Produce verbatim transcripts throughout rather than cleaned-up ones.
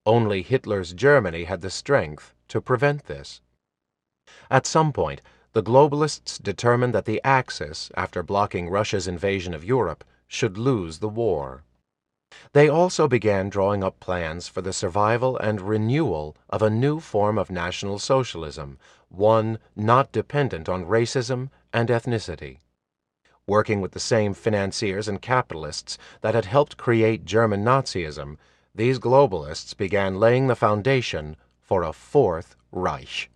Only Hitler's Germany had the strength to prevent this. At some point, the globalists determined that the Axis, after blocking Russia's invasion of Europe, should lose the war. They also began drawing up plans for the survival and renewal of a new form of National Socialism, one not dependent on racism and ethnicity. Working with the same financiers and capitalists that had helped create German Nazism, these globalists began laying the foundation for a Fourth Reich.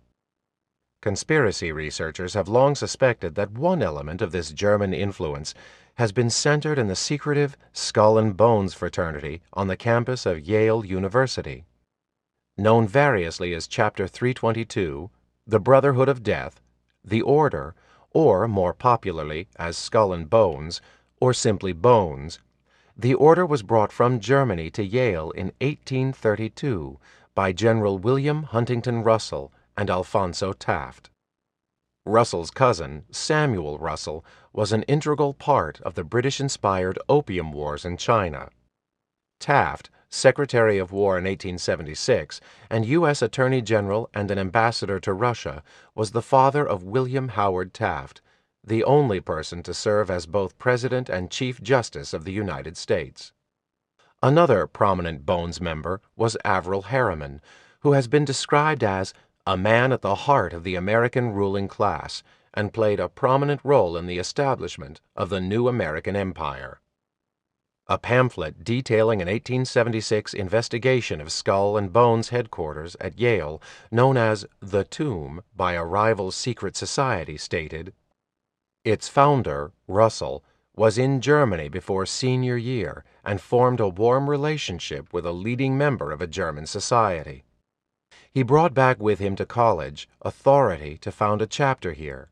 Conspiracy researchers have long suspected that one element of this German influence has been centered in the secretive Skull and Bones fraternity on the campus of Yale University. Known variously as Chapter three twenty-two, the Brotherhood of Death, the Order, or more popularly as Skull and Bones, or simply Bones, the order was brought from Germany to Yale in eighteen thirty-two by General William Huntington Russell and Alphonso Taft. Russell's cousin, Samuel Russell, was an integral part of the British-inspired Opium Wars in China. Taft, Secretary of War in eighteen seventy-six and U S Attorney General and an ambassador to Russia, was the father of William Howard Taft, the only person to serve as both President and Chief Justice of the United States. Another prominent Bones member was Averell Harriman, who has been described as a man at the heart of the American ruling class and played a prominent role in the establishment of the new American empire. A pamphlet detailing an eighteen seventy-six investigation of Skull and Bones headquarters at Yale, known as The Tomb by a rival secret society, stated, "Its founder, Russell, was in Germany before senior year and formed a warm relationship with a leading member of a German society. He brought back with him to college authority to found a chapter here.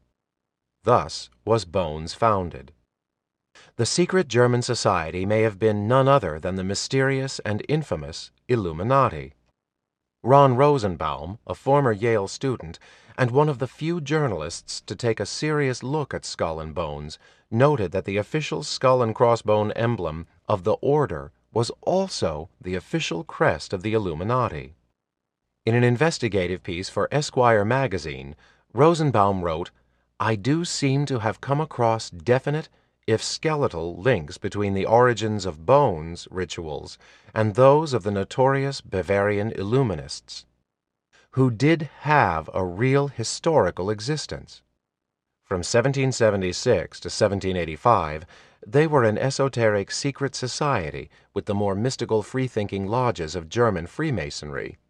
Thus was Bones founded." The secret German society may have been none other than the mysterious and infamous Illuminati. Ron Rosenbaum, a former Yale student and one of the few journalists to take a serious look at Skull and Bones, noted that the official skull and crossbone emblem of the Order was also the official crest of the Illuminati. In an investigative piece for Esquire magazine, Rosenbaum wrote, "I do seem to have come across definite, if skeletal, links between the origins of Bones rituals and those of the notorious Bavarian Illuminists, who did have a real historical existence. From seventeen seventy-six to seventeen eighty-five, they were an esoteric secret society with the more mystical free-thinking lodges of German Freemasonry.